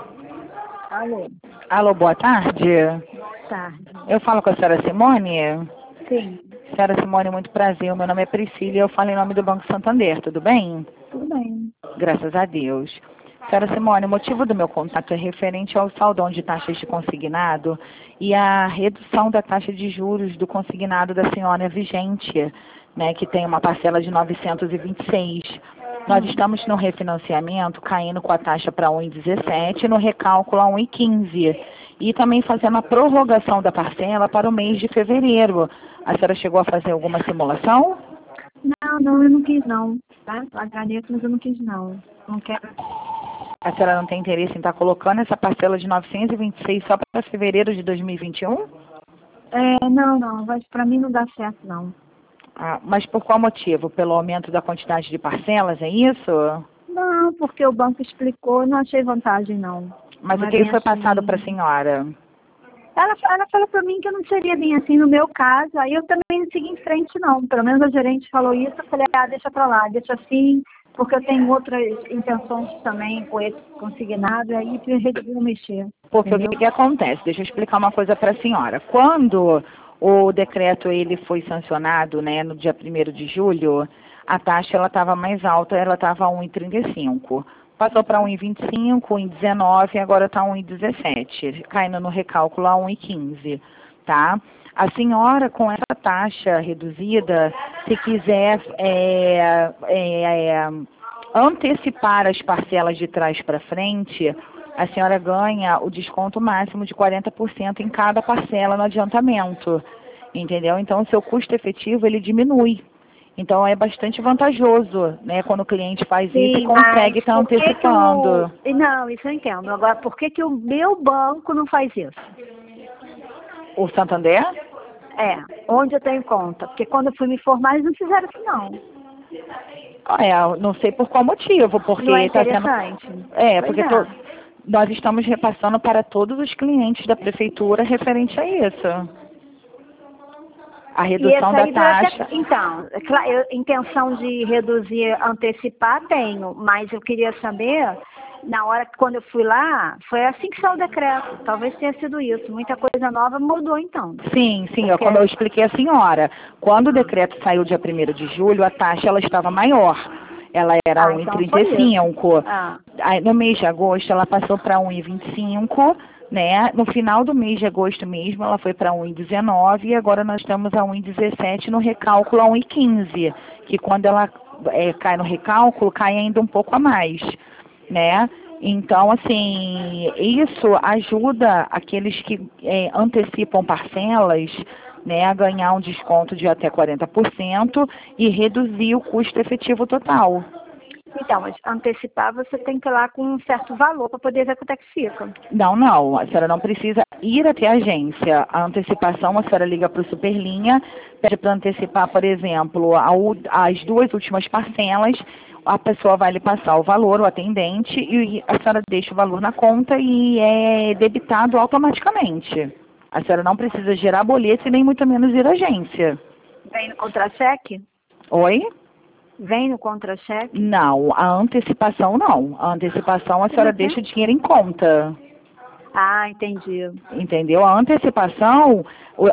Alô, Alô, boa tarde. tarde. Eu falo com a senhora Simone. Sim, Senhora Simone, muito prazer. O meu nome é Priscila e eu falo em nome do Banco Santander, tudo bem? tudo bem. Graças a Deus. Senhora Simone, o motivo do meu contato é referente ao saldão de taxas de consignado e a redução da taxa de juros do consignado da senhora vigente, né, que tem uma parcela de 926. Nós estamos no refinanciamento, caindo com a taxa para 1,17 e no recálculo a 1,15. E também fazendo a prorrogação da parcela para o mês de fevereiro. A senhora chegou a fazer alguma simulação? Não, eu não quis não, tá? Agradeço, mas eu não quis não. Não quero. A senhora não tem interesse em estar colocando essa parcela de 926 só para fevereiro de 2021? Não, mas pra mim não dá certo não. Ah, mas por qual motivo? Pelo aumento da quantidade de parcelas, é isso? Não, porque o banco explicou, não achei vantagem não. Mas Não o é que bem foi passado para a assim. senhora? Ela falou pra mim que não seria bem assim no meu caso, aí eu também não segui em frente não. Pelo menos a gerente falou isso, eu falei, deixa pra lá, deixa assim, porque eu tenho outras intenções também com esse consignado, aí eu resolvi não mexer, Porque o entendeu? que acontece? Deixa eu explicar uma coisa para a senhora. Quando o decreto ele foi sancionado, né, no dia 1º de julho, a taxa ela estava mais alta, ela estava 1,35. Passou para 1,25, 1,19 e agora está 1,17, caindo no recálculo a 1,15, tá? A senhora, com essa taxa reduzida, se quiser antecipar as parcelas de trás para frente, a senhora ganha o desconto máximo de 40% em cada parcela no adiantamento, entendeu? Então, o seu custo efetivo, ele diminui. Então, é bastante vantajoso, né, quando o cliente faz isso e Sim, mas consegue estar por que que antecipando. Não, isso eu entendo. Agora, por que que o meu banco não faz isso? O Santander? Onde eu tenho conta? Porque quando eu fui me formar, eles não fizeram isso não. Não sei por qual motivo, porque Não é está sendo... interessante? Pois Porque é. nós estamos repassando para todos os clientes da prefeitura referente a isso. A E redução esse da aí deu até. taxa. Então, intenção de reduzir, antecipar, tenho, mas eu queria saber, na hora que quando eu fui lá, foi assim que saiu o decreto. Talvez tenha sido isso. Muita coisa nova mudou então. Sim, Porque. como eu expliquei à senhora, quando o decreto saiu dia 1º de julho, a taxa ela estava maior. Ela era Então foi isso. 1,35. Ah, Aí, no mês de agosto, ela passou para 1,25, né? No final do mês de agosto mesmo, ela foi para 1,19 e agora nós estamos a 1,17 no recálculo a 1,15, que quando ela cai no recálculo, cai ainda um pouco a mais, né? Então, assim, isso ajuda aqueles que antecipam parcelas, né, a ganhar um desconto de até 40% e reduzir o custo efetivo total. então, mas antecipar você tem que ir lá com um certo valor para poder ver quanto é que fica. Não, a senhora não precisa ir até a agência. A antecipação, a senhora liga para o Superlinha, pede para antecipar, por exemplo, as duas últimas parcelas, a pessoa vai lhe passar o valor, o atendente, e a senhora deixa o valor na conta e é debitado automaticamente. A senhora não precisa gerar boleto e nem muito menos ir à agência. Vem no contra-cheque? Oi? Vem no contra-cheque? Não, a antecipação não. A antecipação a Como senhora é que é? deixa o dinheiro em conta. Ah, entendi. Entendeu? A antecipação,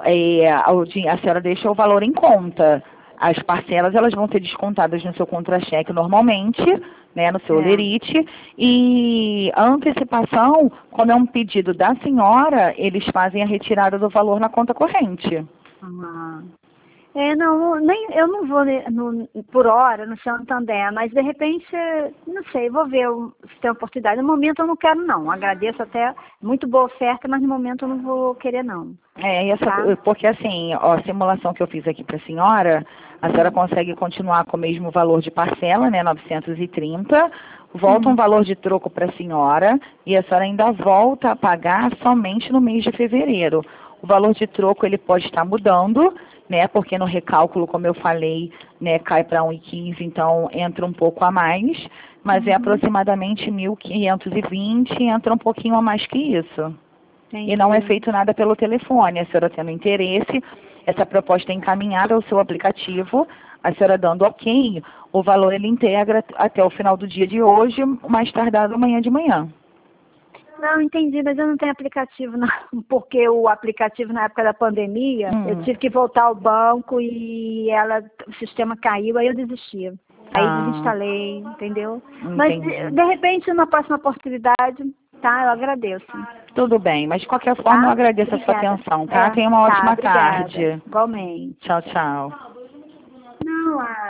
a senhora deixa o valor em conta. As parcelas, elas vão ser descontadas no seu contra-cheque normalmente, né, no seu É. olerite. E a antecipação, como é um pedido da senhora, eles fazem a retirada do valor na conta corrente. Ah. Não, eu não vou por hora no Santander, mas de repente, não sei, vou ver se tem oportunidade. No momento eu não quero não, agradeço até, muito boa oferta, mas no momento eu não vou querer não. Tá? Porque assim, a simulação que eu fiz aqui para a senhora consegue continuar com o mesmo valor de parcela, né, 930, volta um valor de troco para a senhora e a senhora ainda volta a pagar somente no mês de fevereiro. O valor de troco ele pode estar mudando, né, porque no recálculo, como eu falei, né, cai para 1,15, então entra um pouco a mais, mas é aproximadamente 1.520, entra um pouquinho a mais que isso. Entendi. E não é feito nada pelo telefone. A senhora tendo interesse, essa proposta é encaminhada ao seu aplicativo, a senhora dando ok, o valor ele integra até o final do dia de hoje, mais tardado amanhã de manhã. Não, entendi, mas eu não tenho aplicativo, não, porque o aplicativo na época da pandemia, eu tive que voltar ao banco e o sistema caiu, aí eu desisti. Aí desinstalei, entendeu? Mas, de repente, numa próxima oportunidade, tá? Eu agradeço. Tudo bem, mas de qualquer forma eu agradeço a sua atenção, tá? Tenha uma ótima tarde. Igualmente. Tchau, tchau. Não,